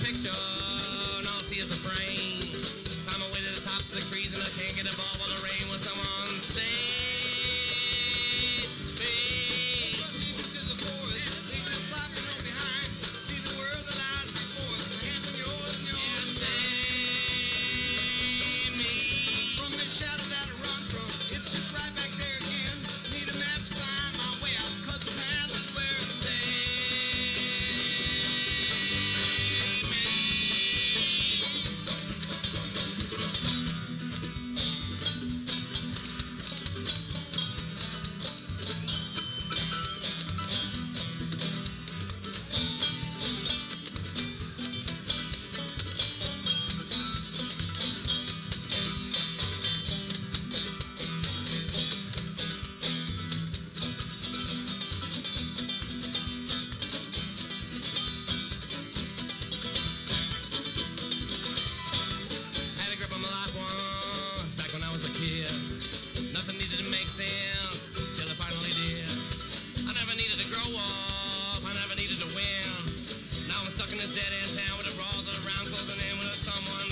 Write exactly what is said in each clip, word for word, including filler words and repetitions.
picture, and all I see is the frame. Climb my way to the tops of the trees, and I can't get above all the rain. When someone save me. Deep into the forest, leave this life you know behind. See the world that lies before us, handing yours and yours. Save me from the shadow that I run from. It's just right back there again. Need a map to find my way out, 'cause the path is where it had a grip on my life once, back when I was a kid. Nothing needed to make sense, till it finally did. I never needed to grow up, I never needed to win. Now I'm stuck in this dead-end town with the walls around closing in. Will someone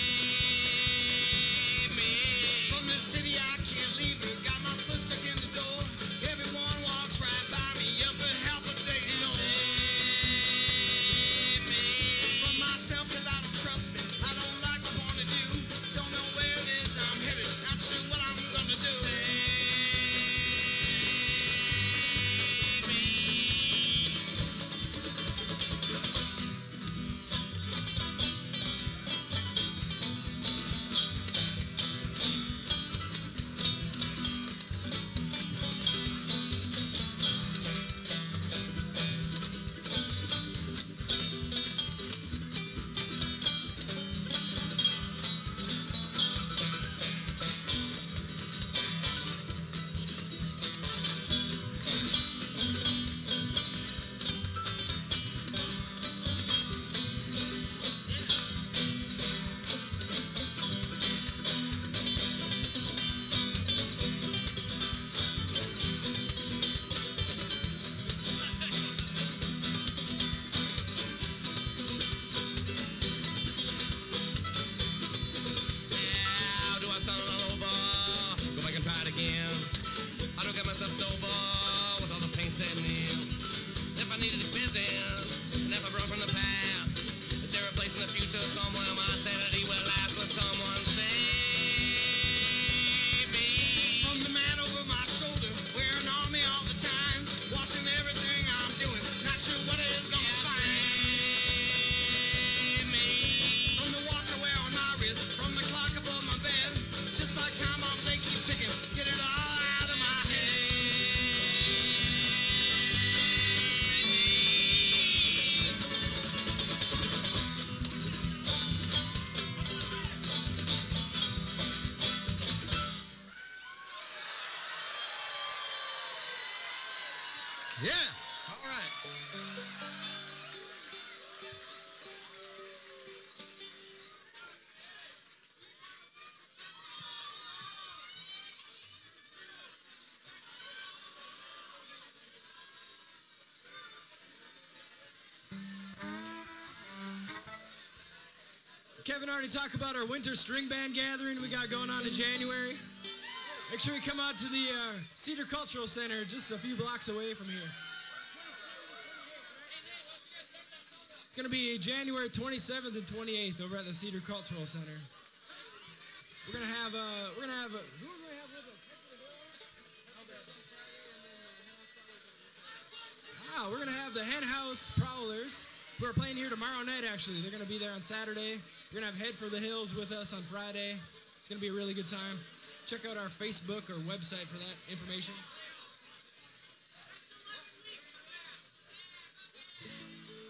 save me? From this city I can't leave it, got my foot stuck in the door. Everyone walks right by me, up for help but they know. Save me from myself, 'cause I don't trust me. I don't like what I wanna do. Don't know where it is I'm headed. Not sure what I'm gonna do. Save me. Now, do I start all over? Go back and try it again. I don't get myself sober with all the pain setting in. If I needed to business, and if I broke from the past, is there a place in the future somewhere my sanity will last? Will someone save me from the man over my shoulder, wearing on me all the time, watching everything I'm doing, not sure what it is gonna find? Save me from the watch I wear on my wrist, from the clock above my bed, just like time bombs they keep ticking. Get it all out of my head. Yeah, all right. Kevin already talked about our winter string band gathering we got going on in January. Make sure you come out to the uh, Cedar Cultural Center, just a few blocks away from here. It's going to be January twenty-seventh and twenty-eighth over at the Cedar Cultural Center. We're going to have, uh, we're going to have, uh, who are we going to have with us? Wow, we're going to have the Hen House Prowlers, who are playing here tomorrow night, actually. They're going to be there on Saturday. We're going to have Head for the Hills with us on Friday. It's going to be a really good time. Check out our Facebook or website for that information.